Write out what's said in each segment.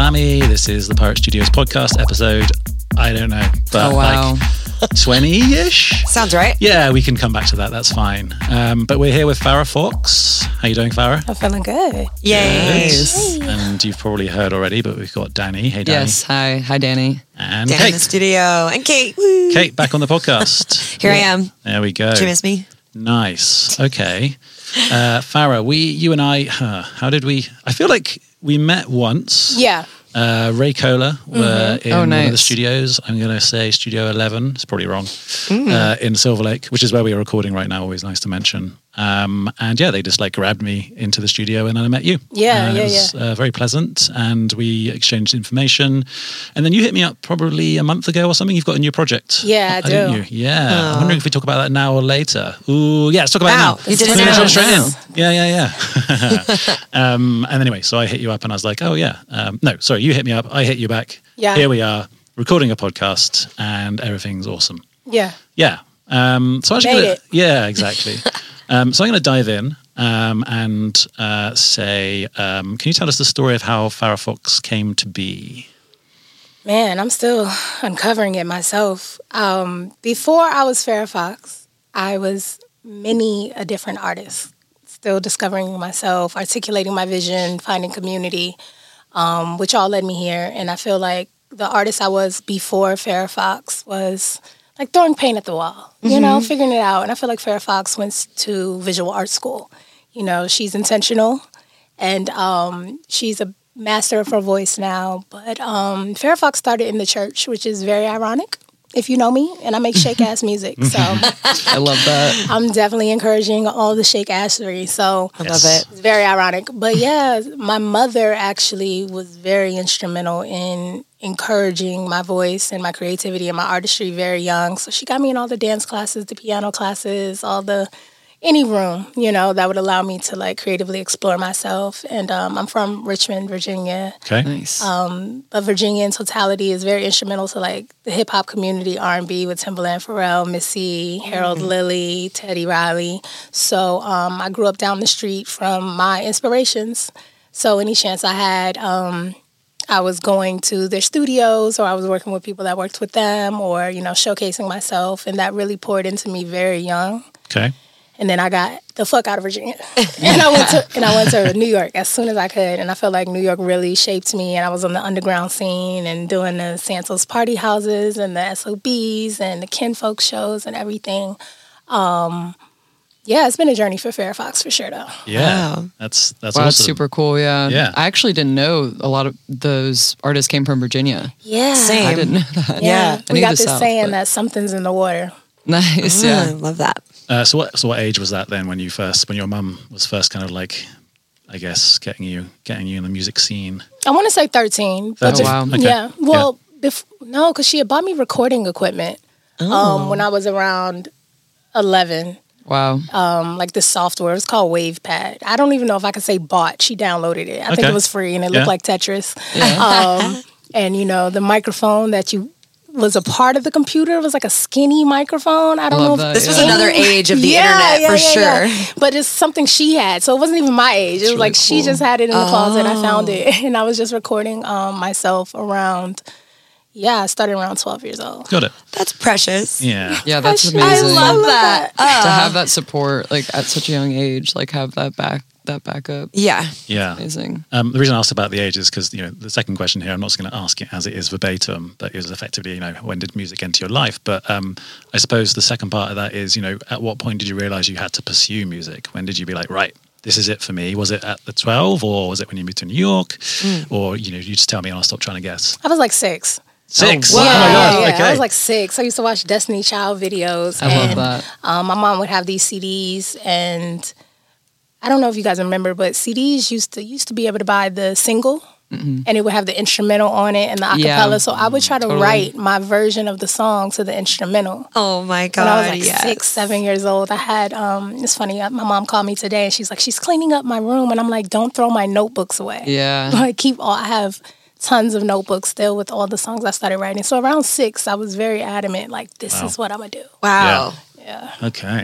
Sammy. This is the Pirate Studios podcast episode, I don't know, but wow. like 20-ish? Sounds right. Yeah, we can come back to that. That's fine. But we're here with Farrah Fox. How you doing, Farrah? I'm feeling good. Yay. Good. And you've probably heard already, but we've got Danny. Hey, Danny. Yes, hi Danny. And Down in Kate. the studio. And Kate. Woo. Kate, back on the podcast. Here I am. There we go. Did you miss me? Nice. Okay. Farrah, you and I, how did we, I feel like we met once. Yeah. Ray Cola were in one of the nice. studios. I'm going to say Studio 11. It's probably wrong. In Silver Lake, which is where we are recording right now. Always nice to mention. And yeah, they just like grabbed me into the studio and then I met you. Yeah, It was very pleasant and we exchanged information. And then you hit me up probably a month ago or something. You've got a new project. Yeah, I do. Didn't you? Yeah. I'm wondering if we talk about that now or later. Ooh, yeah, let's talk about Wow, it now. you did it Finish now. up straight in. Yeah. And anyway, so I hit you up and I was like, oh yeah. No, sorry, you hit me up. I hit you back. Yeah. Here we are recording a podcast and everything's awesome. Yeah. Yeah. So I'm actually Made gonna, it. yeah, exactly. So I'm going to dive in and say, can you tell us the story of how Farrah Fox came to be? Man, I'm still uncovering it myself. Before I was Farrah Fox, I was many a different artist. Still discovering myself, articulating my vision, finding community, which all led me here. And I feel like the artist I was before Farrah Fox was like throwing paint at the wall, you know, figuring it out. And I feel like Farrah Fox went to visual art school. You know, she's intentional and she's a master of her voice now. But Farrah Fox started in the church, which is very ironic, if you know me, and I make shake-ass music. So I love that. I'm definitely encouraging all the shake-assery. So I love it. it's very ironic. But yeah, my mother actually was very instrumental in encouraging my voice and my creativity and my artistry very young. So she got me in all the dance classes, the piano classes, any room, you know, that would allow me to like creatively explore myself. And I'm from Richmond, Virginia. Okay. Nice. But Virginia in totality is very instrumental to like the hip hop community, R&B with Timbaland, Pharrell, Missy, Harold Lilly, Teddy Riley. So I grew up down the street from my inspirations. So any chance I had, I was going to their studios or I was working with people that worked with them or, you know, showcasing myself. And that really poured into me very young. Okay. And then I got the fuck out of Virginia. and I went to New York as soon as I could. And I felt like New York really shaped me. And I was on the underground scene and doing the Santos party houses and the SOBs and the kinfolk shows and everything. Yeah, it's been a journey for Farrah Fox for sure though. Yeah. Wow. That's Wow, awesome. that's super cool. Yeah. Yeah. I actually didn't know a lot of those artists came from Virginia. Yeah. Same. I didn't know that. Yeah. I We knew got the this South, saying but- that something's in the water. Nice. I Yeah. love that. So what age was that then when your mum was first kind of like, I guess, getting you in the music scene? I want to say 13. But 13. wow. Okay. Yeah. Well, no, because she had bought me recording equipment when I was around 11. Wow. Like the software. It's called WavePad. I don't even know if I could say bought. She downloaded it. I think Okay. it was free and it Yeah. looked like Tetris. And you know, the microphone that was a part of the computer was like a skinny microphone. I don't Love know. that, This was Yeah. another age of the internet for sure. But it's something she had. So it wasn't even my age. It was really like she cool. just had it in the closet. I found it. And I was just recording myself around, I started around 12 years old. Got it. That's precious. Yeah. Yeah, that's I amazing. love that. To have that support, like at such a young age, like have that backup. Yeah. Yeah. Amazing. The reason I asked about the age is because, you know, the second question here, I'm not just going to ask it as it is verbatim, that is effectively, you know, when did music enter your life? But I suppose the second part of that is, you know, at what point did you realize you had to pursue music? When did you be like, right, this is it for me? Was it at the 12 or was it when you moved to New York? Or, you know, you just tell me and I'll stop trying to guess. I was like 6. 6? Oh, wow. Oh my God. Yeah, Okay. I was like 6. I used to watch Destiny Child videos. I love that. My mom would have these CDs, and I don't know if you guys remember, but CDs used to be able to buy the single, and it would have the instrumental on it and the acapella. Yeah. So I would try to Totally. write my version of the song to the instrumental. Oh my God. When I was like yes. 6, 7 years old, I had, it's funny, my mom called me today and she's like, she's cleaning up my room. And I'm like, don't throw my notebooks away. Yeah. Like, I have tons of notebooks still with all the songs I started writing. So around 6, I was very adamant, like, this is what I'm going to do. Wow. Yeah. Okay.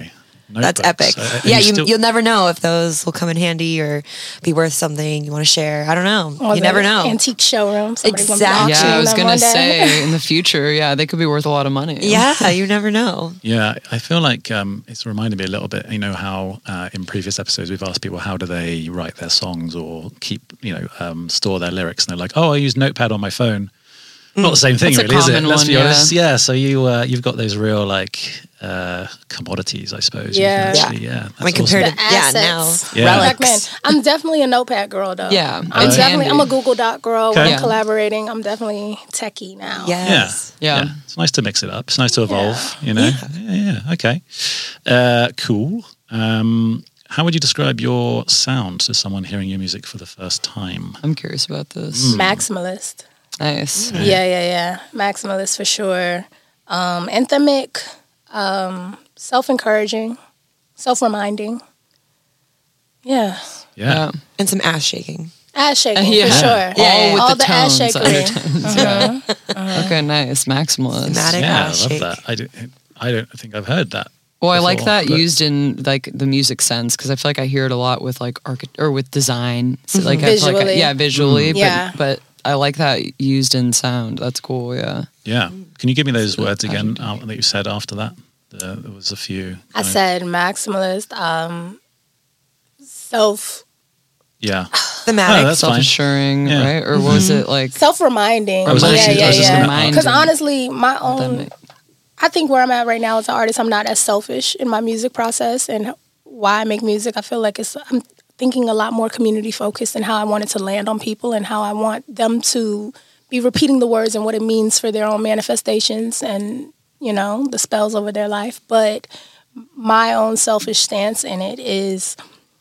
That's notebooks. epic. And Yeah, still- you'll never know if those will come in handy or be worth something you want to share. I don't know. Or You the never know. Antique showroom. Somebody's gonna be Exactly. Yeah, I auctioning was them gonna one day. say in the future, yeah, they could be worth a lot of money. Yeah, you never know. Yeah, I feel like it's reminded me a little bit, you know, how in previous episodes we've asked people how do they write their songs or keep, store their lyrics. And they're like, oh, I use Notepad on my phone. Not the same thing, That's a really, is it? common Let's one, be yeah. honest. Yeah, so you've got those real commodities, I suppose. Yeah. You can actually, I mean, compared to Assets. Yeah. Like, man, I'm definitely a notepad girl, though. Yeah, I'm it's definitely. handy. I'm a Google Doc girl. Okay. When Yeah. I'm collaborating, I'm definitely techie now. Yes. Yeah. It's nice to mix it up. It's nice to evolve, you know? Yeah, okay. Cool. How would you describe your sound to someone hearing your music for the first time? I'm curious about this. Maximalist. Nice. Yeah. Maximalist for sure. Anthemic, self-encouraging, self-reminding. Yeah. Yeah. And some ass shaking. Ass shaking Yeah. for sure. All with All the ass tones, shakery. undertones. Yeah. Okay, nice. Maximalist. Thematic Yeah, I ass love shake. that. I don't think I've heard that. Well, I like before, that but- used in like the music sense because I feel like I hear it a lot with like or with design. So, like I feel like Visually. visually. Yeah. But I like that used in sound. That's cool. Yeah. Yeah. Can you give me those words again that you said after that? There was a few. I said maximalist, Yeah. Thematic. Oh, that's fine. Self-assuring, Yeah. right? Or was it like self-reminding. I was actually- I was just gonna- Reminding. Because honestly, my that own, make- I think where I'm at right now as an artist, I'm not as selfish in my music process and why I make music. I feel like I'm thinking a lot more community focused and how I want it to land on people and how I want them to be repeating the words and what it means for their own manifestations and, the spells over their life. But my own selfish stance in it is,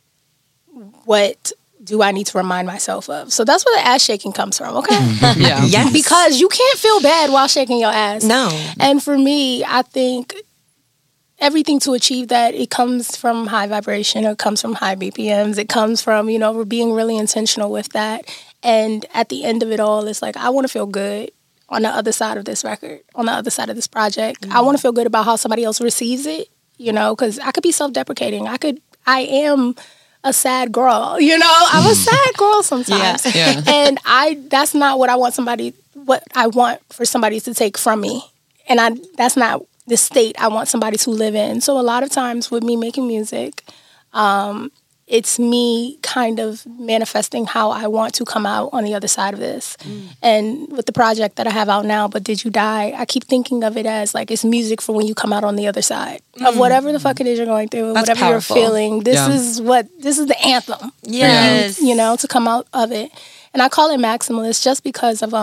what do I need to remind myself of? So that's where the ass shaking comes from, okay? yeah. Yes. Because you can't feel bad while shaking your ass. No. And for me, I think everything to achieve that, it comes from high vibration, it comes from high BPMs, it comes from, we're being really intentional with that. And at the end of it all, it's like, I want to feel good on the other side of this record, on the other side of this project. I want to feel good about how somebody else receives it, because I could be self-deprecating. I am a sad girl, I'm a sad girl sometimes. Yeah. And that's not what I want for somebody to take from me. And that's not the state I want somebody to live in. So a lot of times with me making music, it's me kind of manifesting how I want to come out on the other side of this. And with the project that I have out now, But Did You Die, I keep thinking of it as like it's music for when you come out on the other side of whatever the fuck it is you're going through, That's whatever powerful. you're feeling. This Yeah. is the anthem. Yes. To come out of it. And I call it maximalist just because of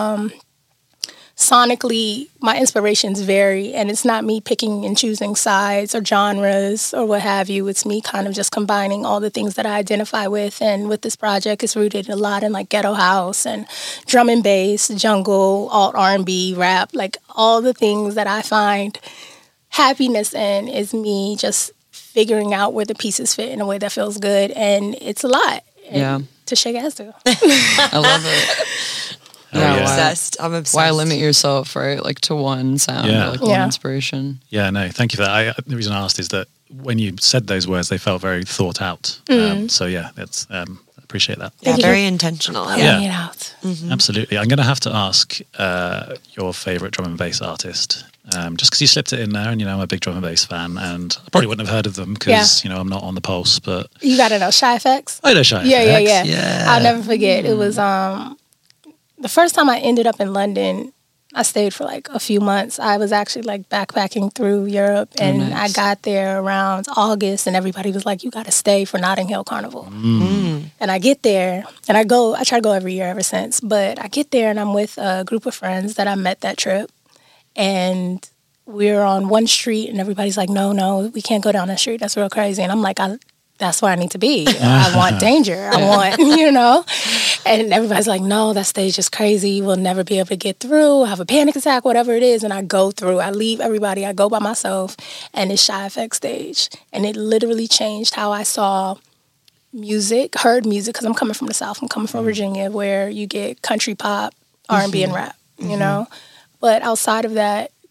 sonically, my inspirations vary, and it's not me picking and choosing sides or genres or what have you. It's me kind of just combining all the things that I identify with. And with this project, it's rooted a lot in like ghetto house and drum and bass, jungle, alt R&B, rap, like all the things that I find happiness in is me just figuring out where the pieces fit in a way that feels good. And it's a lot. Yeah. To shake ass to. I love it. Oh, Yeah, yeah. why- Obsessed. I'm obsessed. Why limit yourself, right? Like to one sound, Yeah. or like Yeah. one inspiration. Yeah, no, thank you for that. The reason I asked is that when you said those words, they felt very thought out. So yeah, that's appreciate that. Yeah, Thank you. very intentional. Yeah. Getting it out. Absolutely. I'm going to have to ask your favorite drum and bass artist, just because you slipped it in there, and I'm a big drum and bass fan, and I probably wouldn't have heard of them because I'm not on the pulse. But You got to know Shy FX. I know Shy Yeah. FX. I'll never forget. It was the first time I ended up in London. I stayed for like a few months. I was actually like backpacking through Europe, and nice. I got there around August, and everybody was like, "You got to stay for Notting Hill Carnival." And I get there, and I try to go every year ever since. But I get there, and I'm with a group of friends that I met that trip, and we're on one street, and everybody's like, "No, we can't go down that street. That's real crazy." And I'm like, that's where I need to be. I want danger. I want, And everybody's like, no, that stage is crazy. We'll never be able to get through. Have a panic attack, whatever it is. And I go through. I leave everybody. I go by myself. And it's Shy FX stage. And it literally changed how I saw music, heard music, because I'm coming from the South. I'm coming from Virginia, where you get country pop, R&B, and rap, But outside of that,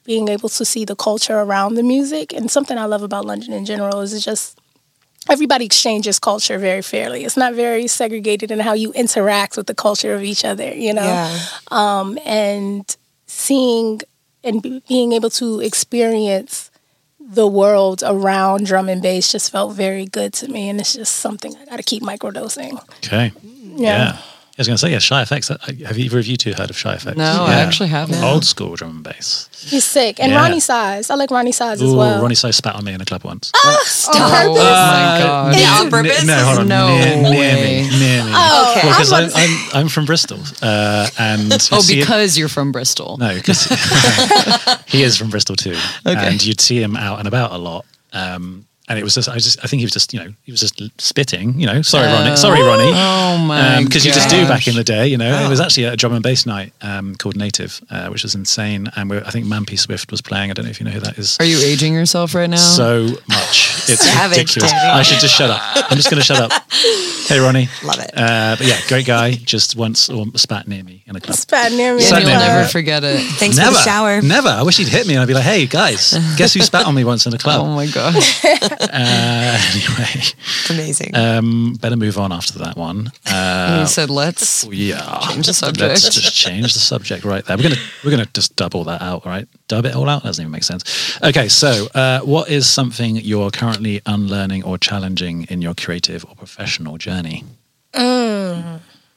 being able to see the culture around the music. And something I love about London in general is it's just everybody exchanges culture very fairly. It's not very segregated in how you interact with the culture of each other, you know? Yeah. And seeing and being able to experience the world around drum and bass just felt very good to me. And it's just something I got to keep microdosing. Okay. Yeah. I was going to say, Shy FX. Have either of you two heard of Shy FX? No, I actually haven't. Old school drum and bass. He's sick. And Ronnie Size. I like Ronnie Size as well. Ronnie Size spat on me in a club once. On purpose? Oh my God. Yeah, on purpose? No, hold on. No near way. me. Oh, okay. Well, because I was about to I'm from Bristol. And Oh, see because you're from Bristol. No, because he is from Bristol too. Okay. And you'd see him out and about a lot. And it was just, I think he was just, he was just spitting, sorry, Ronnie. Oh my because you just do back in gosh. the day, It was actually a drum and bass night called Native, which was insane. And I think Mampy Swift was playing. I don't know if you know who that is. Are you aging yourself right now? So much. It's Savage, ridiculous. Danny. I should just shut up. I'm just going to shut up. Hey, Ronnie. Love it. But yeah, great guy. Just once spat near me in a club. Spat near me. Yeah, Sat you'll near me. never forget it. Thanks for the shower. Never. I wish he'd hit me and I'd be like, hey, guys, guess who spat on me once in a club? Oh my gosh. Anyway, It's amazing. better move on after that one. You said let's. Yeah, Change the subject. Let's just change the subject right there. We're gonna just double that out, right? Dub it all out. That doesn't even make sense. Okay, so what is something you're currently unlearning or challenging in your creative or professional journey? To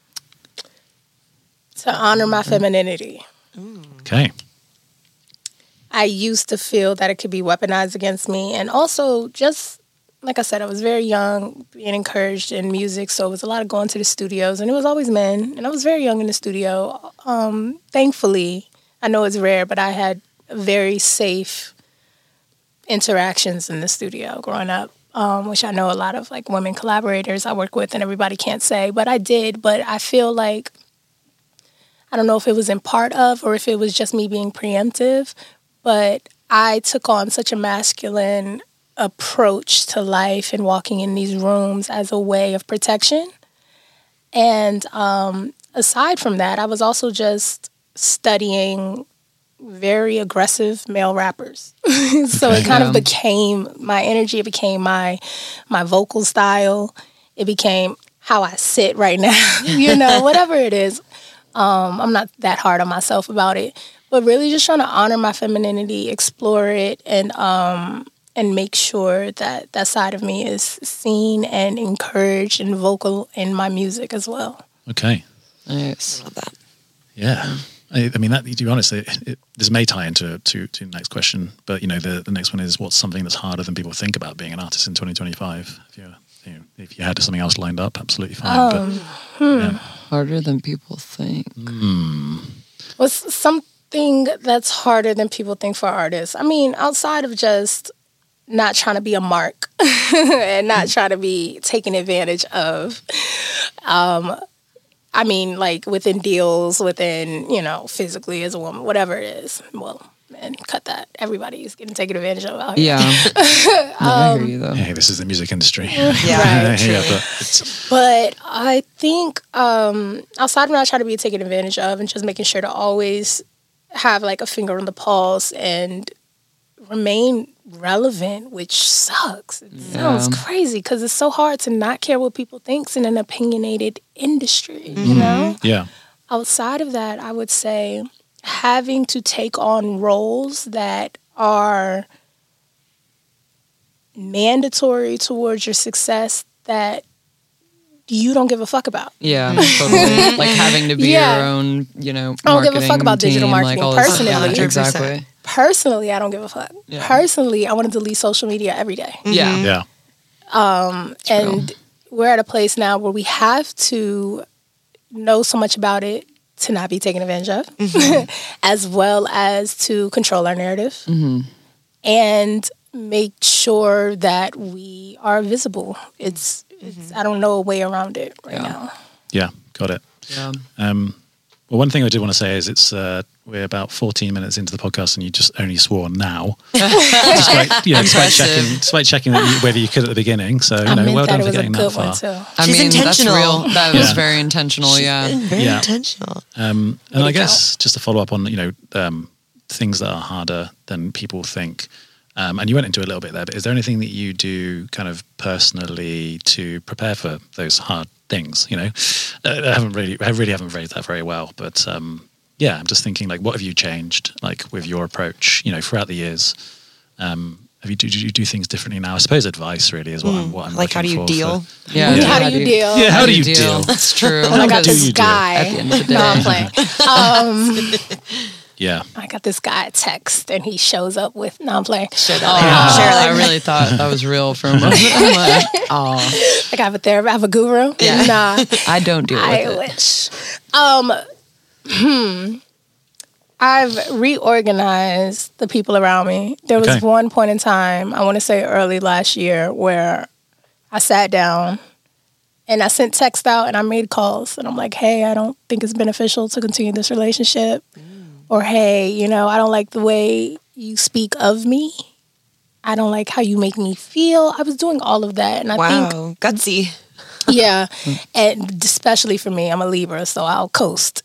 honor my femininity. Okay. I used to feel that it could be weaponized against me. And also, just like I said, I was very young, being encouraged in music. So it was a lot of going to the studios, and it was always men. And I was very young in the studio. Thankfully, I know it's rare, but I had very safe interactions in the studio growing up, which I know a lot of like women collaborators I work with and everybody can't say, but I did. But I feel like, I don't know if it was in part of or if it was just me being preemptive, but I took on such a masculine approach to life and walking in these rooms as a way of protection. And aside from that, I was also just studying very aggressive male rappers. So it kind of became my energy, it became my vocal style, it became how I sit right now, whatever it is. I'm not that hard on myself about it, but really just trying to honor my femininity, explore it, and make sure that that side of me is seen and encouraged and vocal in my music as well. Okay. Nice. Love that. Yeah. I mean, that, to be honest, this may tie into the next question, but the next one is, what's something that's harder than people think about being an artist in 2025? If you had something else lined up, absolutely fine. Harder than people think. What's something that's harder than people think for artists? I mean, outside of just not trying to be a mark and not trying to be taken advantage of. I mean, like within deals, within, physically as a woman, whatever it is. Well, man, cut that. Everybody's getting taken advantage of out here. Yeah. I hear you though. Hey, this is the music industry. Yeah. Right. But But I think outside of not trying to be taken advantage of and just making sure to always have like a finger on the pulse and remain relevant, which sucks. It sounds crazy because it's so hard to not care what people think in an opinionated industry, yeah. Outside of that, I would say having to take on roles that are mandatory towards your success that you don't give a fuck about. Yeah, totally. Like having to be your own, I don't give a fuck about digital team, marketing like all this- personally. Yeah, exactly. Personally, I don't give a fuck. Yeah. Personally, I want to delete social media every day. Yeah. Yeah. And we're at a place now where we have to know so much about it to not be taken advantage of, as well as to control our narrative and make sure that we are visible. It's I don't know a way around it right now. Yeah. Got it. Yeah. Well, one thing I did want to say is we're about 14 minutes into the podcast and you just only swore now. Despite checking whether you could at the beginning. So, well done for getting that far. I She's mean, intentional. that's real. That was Yeah. very intentional, yeah. Very Yeah. intentional. And I guess just to follow up on, things that are harder than people think. And you went into a little bit there, but is there anything that you do kind of personally to prepare for those hard things? You know, I really haven't phrased that very well, but yeah, I'm just thinking like, what have you changed like with your approach, you know, throughout the years? Do you do things differently now? I suppose advice really is what I'm like, how do you deal? Yeah. How do you deal? Yeah, how do you deal? That's true. And I got this guy. At the end of the day. No, I'm playing. Yeah. I got this guy text, and he shows up with. No, I'm playing. Share Oh, that. I really thought that was real for a moment. I'm like, oh, Like I have a therapist, I have a guru. Yeah. Nah, I don't deal with I it. wish. I've reorganized the people around me. There was Okay. one point in time, I want to say early last year, where I sat down and I sent text out and I made calls. And I'm like, hey, I don't think it's beneficial to continue this relationship. Or, hey, you know, I don't like the way you speak of me. I don't like how you make me feel. I was doing all of that. And I think Wow, gutsy. yeah, and especially for me, I'm a Libra, so I'll coast.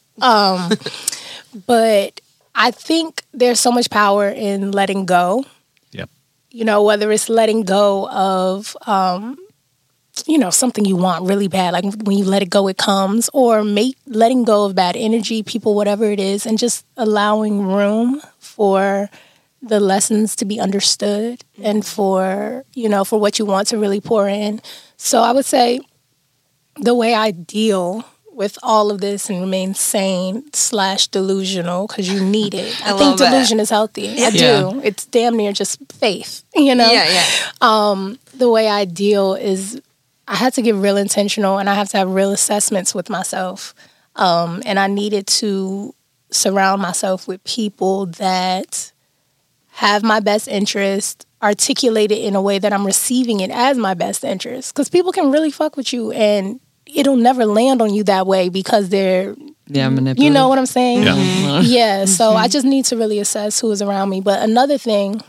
But I think there's so much power in letting go. Yep. You know, whether it's letting go of, you know, something you want really bad, like when you let it go, it comes, or letting go of bad energy, people, whatever it is, and just allowing room for the lessons to be understood and for, you know, for what you want to really pour in. So I would say the way I deal with all of this and remain sane / delusional, because you need it. I think love that. delusion is healthy. I do. It's damn near just faith, you know? Yeah. The way I deal is I had to get real intentional and I have to have real assessments with myself. And I needed to surround myself with people that have my best interest, articulate it in a way that I'm receiving it as my best interest. Because people can really fuck with you and it'll never land on you that way because they're, manipulative. you know what I'm saying? Yeah. Yeah, so I just need to really assess who is around me. But another thing,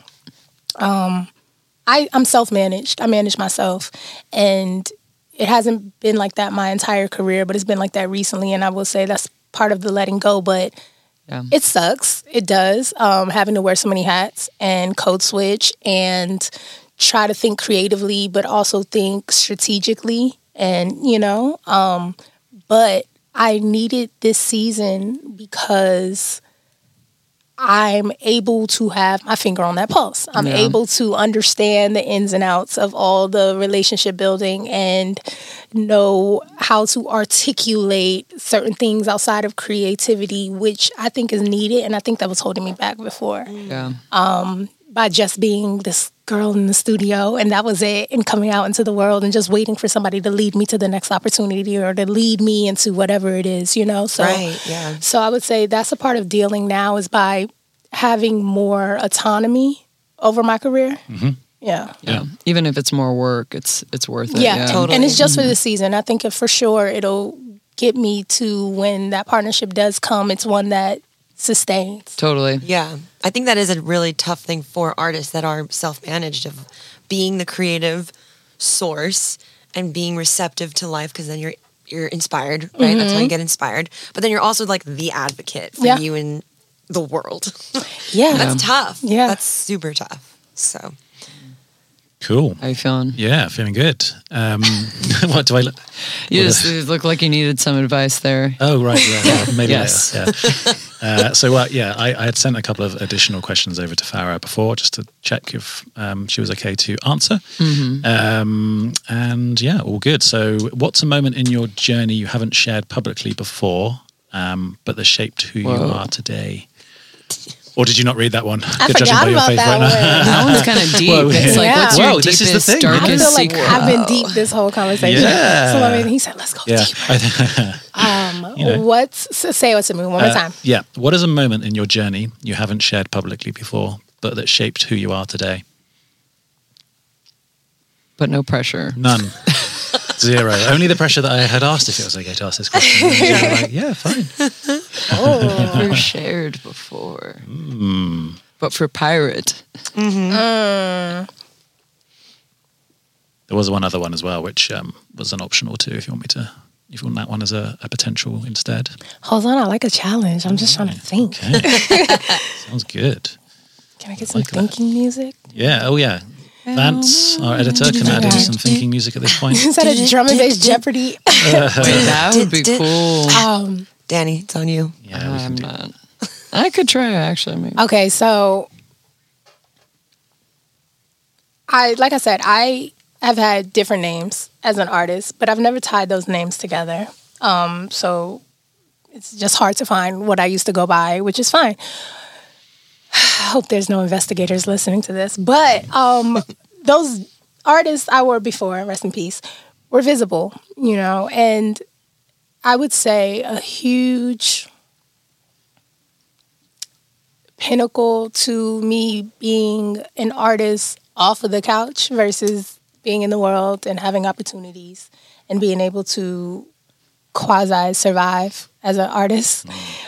I'm self-managed. I manage myself. And it hasn't been like that my entire career, but it's been like that recently. And I will say that's part of the letting go. But it sucks. It does. Having to wear so many hats and code switch and try to think creatively, but also think strategically. And, you know, but I needed this season because I'm able to have my finger on that pulse. I'm able to understand the ins and outs of all the relationship building and know how to articulate certain things outside of creativity, which I think is needed. And I think that was holding me back before. Yeah. By just being this girl in the studio and that was it, and coming out into the world and just waiting for somebody to lead me to the next opportunity or to lead me into whatever it is, you know? So, Right, yeah. So I would say that's a part of dealing now is by having more autonomy over my career. Mm-hmm. Yeah. Yeah. Even if it's more work, it's worth it. Yeah, totally. And it's just for this season. I think for sure it'll get me to when that partnership does come, it's one that sustains. Totally. Yeah. I think that is a really tough thing for artists that are self-managed, of being the creative source and being receptive to life, because then you're inspired, right? That's how you get inspired. But then you're also like the advocate for you in the world. Yeah. That's tough. Yeah. That's super tough. So Cool. How you feeling? Yeah, feeling good. What do I look? You just look like you needed some advice there. Oh, right. Yeah. Maybe Yes. later. Yeah. I had sent a couple of additional questions over to Farah before just to check if she was okay to answer. And yeah, all good. So what's a moment in your journey you haven't shared publicly before, but that shaped who you are today? Or did you not read that one? I forgot about that one. That one's kind of deep. It's like, what's your Whoa, this is the deepest, thing. darkest I feel like secret? I've been deep this whole conversation. Yeah. So I mean, he said, let's go Yeah. deeper. Say it to me one more time. Yeah. What is a moment in your journey you haven't shared publicly before, but that shaped who you are today? But no pressure. None. Zero. Only the pressure that I had asked if it was okay to ask this question. And you were like, yeah, fine. Never shared before. But for pirate. There was one other one as well, which was an optional too, if you want me to you want that one as a potential instead? Hold on, I like a challenge. I'm just trying to think. Okay. Sounds good. Can I get some Like that. thinking music? Yeah. Oh yeah. Vance, our editor, can add in some thinking music at this point. Is that a drum and bass Jeopardy? That would be cool. Danny, it's on you. Yeah, we can I'm do not. I could try actually. Maybe. Okay, so like I said, I have had different names as an artist, but I've never tied those names together. So it's just hard to find what I used to go by, which is fine. I hope there's no investigators listening to this, but those artists I were before, rest in peace, were visible, you know, and I would say a huge pinnacle to me being an artist off of the couch versus being in the world and having opportunities and being able to quasi survive as an artist.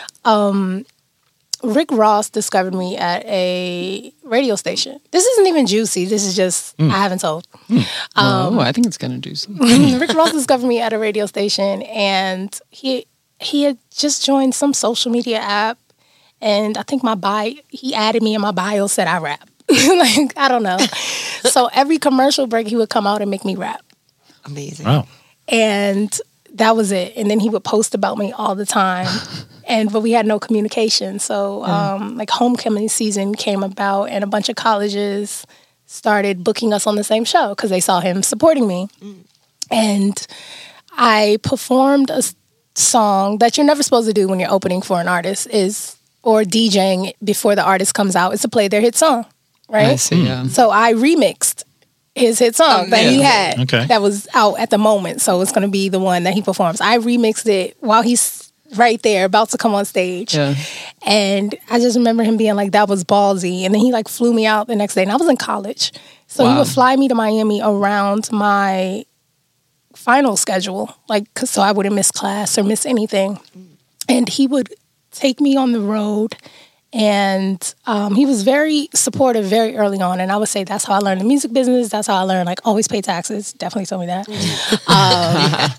Rick Ross discovered me at a radio station. This isn't even juicy. This is just I haven't told. I think it's gonna do something. Rick Ross discovered me at a radio station, and he had just joined some social media app, and I think he added me, and my bio said I rap. Like, I don't know. So every commercial break, he would come out and make me rap. Amazing. Wow. And that was it. And then he would post about me all the time. But we had no communication. So like homecoming season came about, and a bunch of colleges started booking us on the same show because they saw him supporting me. And I performed a song that you're never supposed to do when you're opening for an artist or DJing before the artist comes out is to play their hit song, right? I see. Yeah. So I remixed his hit song that he had that was out at the moment. So it's going to be the one that he performs. I remixed it while he's right there about to come on stage. Yeah. And I just remember him being like, that was ballsy. And then he like flew me out the next day. And I was in college. So he would fly me to Miami around my final schedule, like so I wouldn't miss class or miss anything. And he would take me on the road. And he was very supportive very early on. And I would say that's how I learned the music business. That's how I learned, like, always pay taxes. Definitely told me that.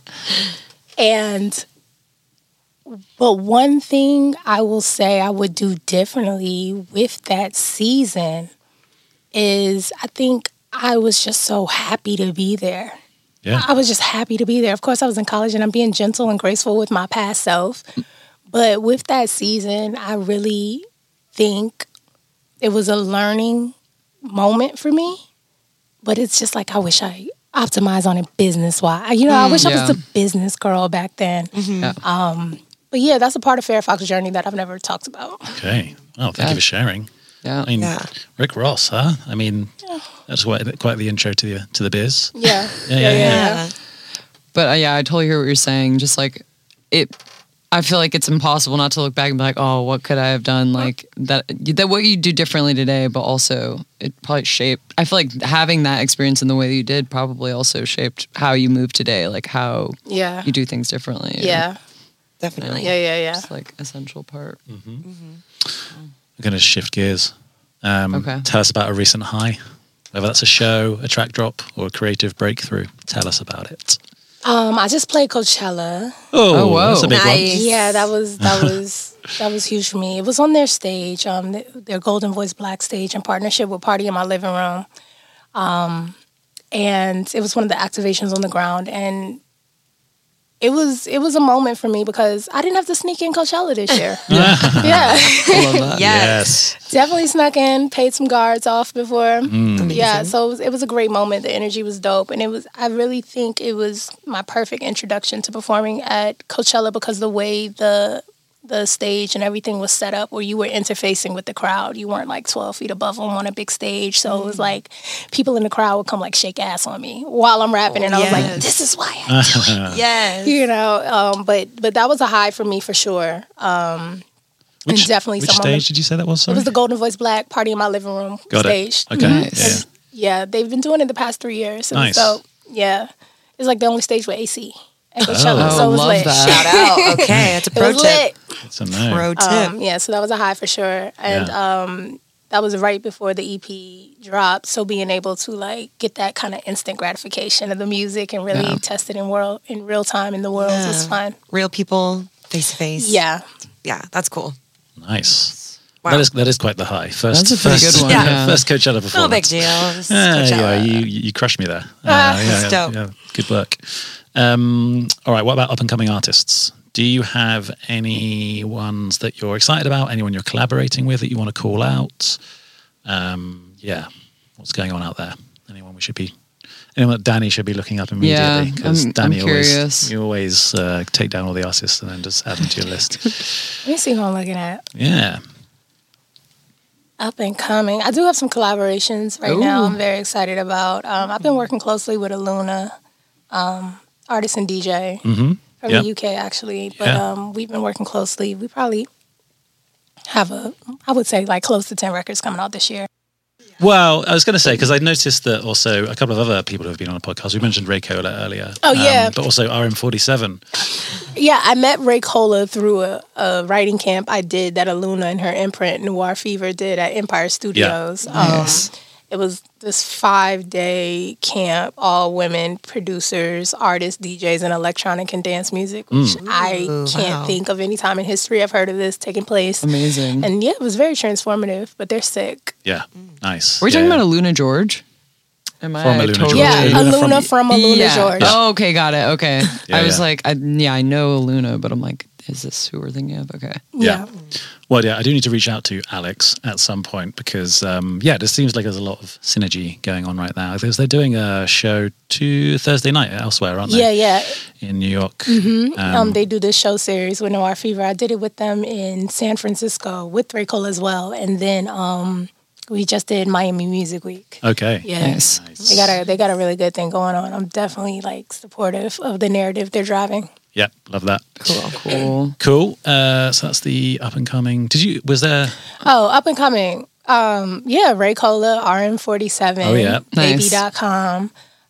But one thing I will say I would do differently with that season is I think I was just so happy to be there. Yeah. I was just happy to be there. Of course, I was in college and I'm being gentle and graceful with my past self. But with that season, I really think it was a learning moment for me. But it's just like I wish I optimized on it business-wise. You know, I wish I was a business girl back then. But yeah, that's a part of Fairfox's journey that I've never talked about. Okay. Well, thank you for sharing. Yeah. I mean, Rick Ross, huh? I mean, that's quite the intro to the biz. Yeah. Yeah. But I totally hear what you're saying. Just like I feel like it's impossible not to look back and be like, oh, what could I have done? Like that what you do differently today, but also it probably shaped. I feel like having that experience in the way that you did probably also shaped how you move today, like how you do things differently. Yeah. Definitely. Yeah. It's like essential part. We're going to shift gears. Okay. Tell us about a recent high, whether that's a show, a track drop, or a creative breakthrough. Tell us about it. I just played Coachella. Oh, whoa. That's a big one. Yeah, that was huge for me. It was on their stage, their Golden Voice Black stage in partnership with Party in My Living Room. And it was one of the activations on the ground, and it was a moment for me because I didn't have to sneak in Coachella this year. Yeah. I love that. Yes. Definitely snuck in, paid some guards off before. Yeah, Amazing. so it was a great moment. The energy was dope. And I really think it was my perfect introduction to performing at Coachella because the way the stage and everything was set up where you were interfacing with the crowd. You weren't like 12 feet above them on a big stage. So it was like people in the crowd would come like shake ass on me while I'm rapping. And I was like, this is why I do it. Yes. You know, but that was a high for me for sure. Which definitely which someone stage did you say that was? Sorry? It was the Golden Voice Black Party in My Living Room Got stage. it. Okay. Nice. Yeah. They've been doing it the past 3 years. Nice. So, yeah. It's like the only stage with AC at Coachella. Oh, so it was love lit. that. Shout out. Okay, that's a It pro was tip. lit. It's a no. Pro tip. Yeah, so that was a high for sure. And that was right before the EP dropped. So being able to like get that kind of instant gratification of the music and really test it in real time in the world was fun. Real people, face to face. Yeah. Yeah, that's cool. Nice. Wow. That is quite the high. First, That's a pretty good one. Yeah. First Coachella performance. No big deal. Just Yeah, Coachella. you crushed me there. That's dope. Good work. All right, what about up and coming artists? Do you have any ones that you're excited about? Anyone you're collaborating with that you want to call out? What's going on out there? Anyone that Danny should be looking up immediately? Because Danny I'm curious. you always take down all the artists and then just add them to your list. Let me see who I'm looking at. Yeah. Up and coming. I do have some collaborations right now I'm very excited about. I've been working closely with Aluna, artist and DJ from the UK actually. But we've been working closely. We probably have I would say like close to 10 records coming out this year. Well, I was going to say, because I noticed that also a couple of other people who have been on the podcast, we mentioned Ray Cola earlier. Oh, yeah. But also RM47. Yeah, I met Ray Cola through a writing camp I did that Aluna and her imprint, Noir Fever, did at Empire Studios. It was this 5-day camp, all women, producers, artists, DJs, and electronic and dance music, which I can't think of any time in history I've heard of this taking place. Amazing. And yeah, it was very transformative, but they're sick. Yeah, nice. We're talking about Aluna George? Am From I Aluna totally... George. Yeah, Aluna from Aluna yeah. George. Oh, okay, got it. Okay. Yeah, I was yeah. like, I know Aluna, but I'm like, is this who we're thinking of? Okay. Yeah. Well, yeah, I do need to reach out to Alex at some point because, there seems like there's a lot of synergy going on right now. Because they're doing a show Thursday night elsewhere, aren't they? Yeah. In New York. They do this show series with Noir Fever. I did it with them in San Francisco with Ray Cole as well. And then we just did Miami Music Week. Okay. Yeah. Nice. They got a really good thing going on. I'm definitely like supportive of the narrative they're driving. Yep, love that. Cool. So that's the up and coming. Was there? Oh, up and coming. Ray Cola, RM47. Oh, yeah. Nice. Baby.com.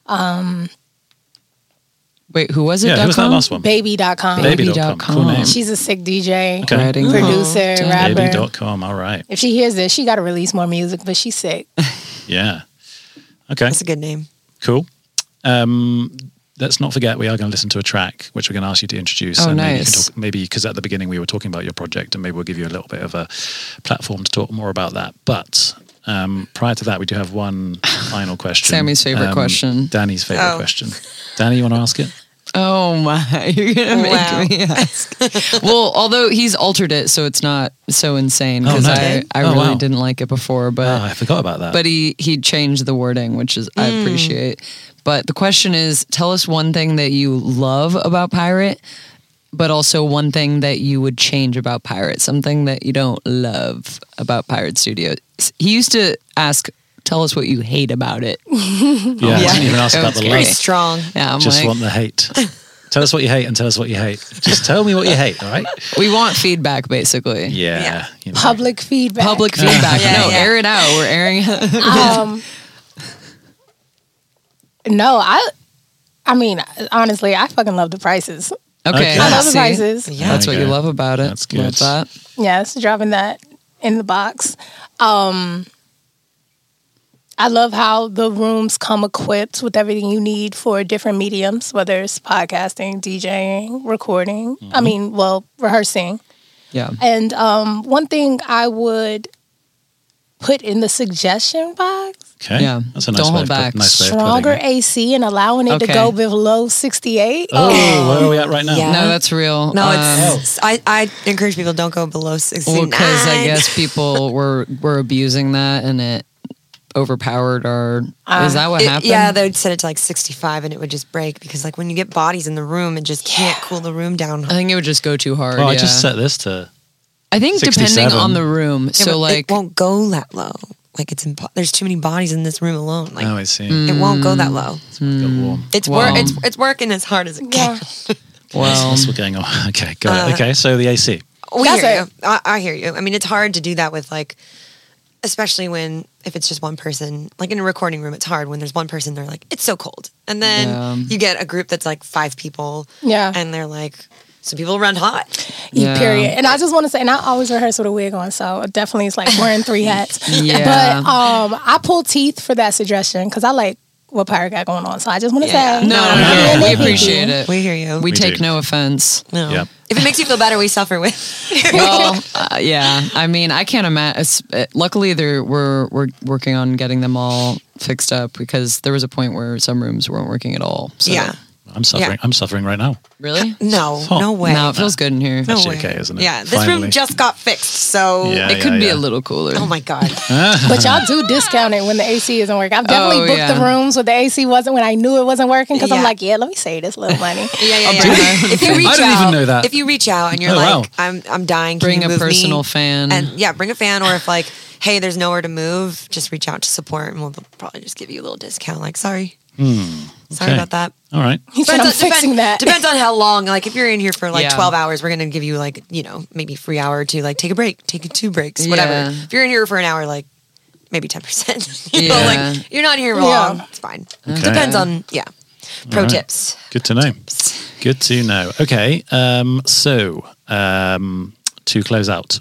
Wait, who was it? Yeah, who was that last one? Baby.com. Baby.com. Cool name. She's a sick DJ, Okay. Writing. producer, Oh, rapper. Baby.com. All right. If she hears this, she got to release more music, but she's sick. Yeah. Okay. That's a good name. Cool. Let's not forget we are going to listen to a track which we're going to ask you to introduce. Oh, and nice. Maybe because at the beginning we were talking about your project, and maybe we'll give you a little bit of a platform to talk more about that. But prior to that, we do have one final question. Sammy's favorite question. Danny's favorite question. Danny, you want to ask it? Oh my, you're going to make me ask. Well, although he's altered it, so it's not so insane because I really didn't like it before. But I forgot about that. But he changed the wording, which is I appreciate. But the question is, tell us one thing that you love about Pirate, but also one thing that you would change about Pirate, something that you don't love about Pirate Studios. He used to ask, tell us what you hate about it. I didn't even ask about the Okay. Very love. strong. Yeah, I'm Just like, want the hate. Tell us what you hate and tell us what you hate. Just tell me what you hate, all right? we want feedback, basically. Yeah. You know. Public feedback. Public feedback. Yeah, yeah. Air it out. We're airing it. No, I mean, honestly, I fucking love the prices. Okay. I love the See? prices. Yeah. That's what you Okay. love about it. That's good. Love that. Yes, dropping that in the box. I love how the rooms come equipped with everything you need for different mediums, whether it's podcasting, DJing, recording. I mean, rehearsing. Yeah. And one thing I would put in the suggestion box, Okay. Yeah. That's a nice Don't way hold of back. nice way of stronger putting it. AC and allowing it to Okay. go below 68. Oh, where are we at right now? Yeah. No, that's real. No, it's. I encourage people don't go below 69. because I guess people were abusing that and it overpowered our. Is that what happened? Yeah, they would set it to like 65 and it would just break because like when you get bodies in the room, it just can't cool the room down. I think it would just go too hard. Oh, yeah. I just set this to. I think 67. depending on the room. Yeah, So but like, it won't go that low. Like there's too many bodies in this room alone. Like Oh, I see. it won't go that low. Got warm. It's Wow. it's working as hard as it can. Yeah. well, That's what's going on. Okay, got it. Okay, so the AC. We That's hear it. you. I hear you. I mean, it's hard to do that with like, especially if it's just one person. Like in a recording room, it's hard when there's one person. They're like, it's so cold, and then Yeah. you get a group that's like 5 people. Yeah. and they're like, Some people run hot. Yeah. Period. And I just want to say, and I always rehearse with a wig on, so definitely it's like wearing 3 hats. Yeah. But I pull teeth for that suggestion because I like what Pyra got going on. So I just want to Yeah. say, No, we appreciate it. We hear you. We take do. no offense. No. Yep. If it makes you feel better, we suffer with. Well, yeah. I mean, I can't imagine. Luckily, we're working on getting them all fixed up because there was a point where some rooms weren't working at all. So. Yeah. I'm suffering. Yeah. I'm suffering right now. Really? No, Oh. no way. No, it feels good in here. No Actually way. okay, isn't it? Yeah, this Finally. room just got fixed, so Yeah. It could be a little cooler. oh my god. but y'all do discount it when the AC isn't working. I've definitely booked yeah. the rooms where the AC wasn't when I knew it wasn't working because Yeah. I'm like, yeah, let me save this little money. Yeah. bring If you reach I didn't out, even know that. If you reach out and you're Oh, like, wow. I'm dying, can Bring you a move personal me? fan. And yeah, bring a fan, or if like, hey, there's nowhere to move, just reach out to support, and we'll probably just give you a little discount. Like, sorry, sorry Okay. about that. All right. He said, I'm fixing that. Depends on how long. Like, if you're in here for like Yeah. 12 hours, we're gonna give you like, maybe free hour to like take a break, take 2 breaks, whatever. Yeah. If you're in here for an hour, like maybe 10%. you Yeah. know, like you're not here long. It's fine. Okay. Depends on Pro All right. tips. Good to know. Good to know. Okay. So to close out,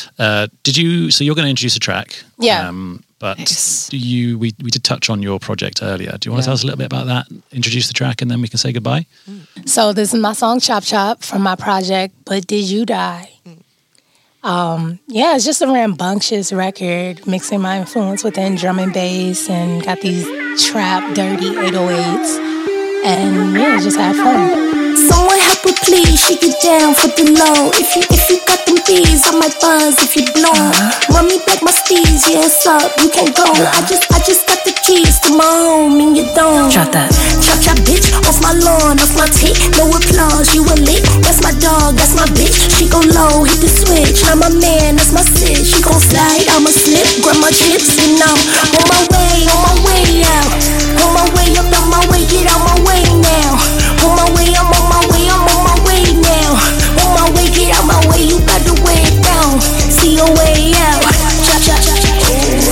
so you're going to introduce a track. Yeah. But Nice. we did touch on your project earlier. Do you want to tell us a little bit about that? Introduce the track and then we can say goodbye. So this is my song Chop Chop from my project, But Did You Die? Yeah, it's just a rambunctious record, mixing my influence within drum and bass and got these trap, dirty 808s. And yeah, just had fun. Someone help her please, she get down for the low. If you got them bees, I might buzz if you blow. Run me back my steez, yeah, it's up, you can't go. I just got the keys to my home and you don't. Chop that. Chop chop bitch, off my lawn, off my tee. No applause, you a lick. That's my dog, that's my bitch. She go low, hit the switch. I'm a man, that's my sis. She gon' slide, I'ma slip, grab my chips, and I'm on my way out. On my way up, on my way, get out my way now. On my way, I'm on my way now. On my way, get out my way, you got to wear it down. See your way out. Chop, chop, chop, ooh.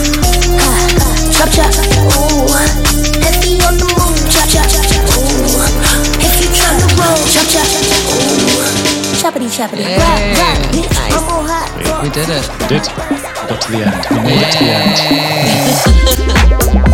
Chop, chop, ooh. Heavy on the move, chop, chop, ooh. If you tryna roll, chop, chop, ooh. Choppity, choppity, rock, bitch. I'm on hot. We did it. We did. We got to the end. We made it to the end.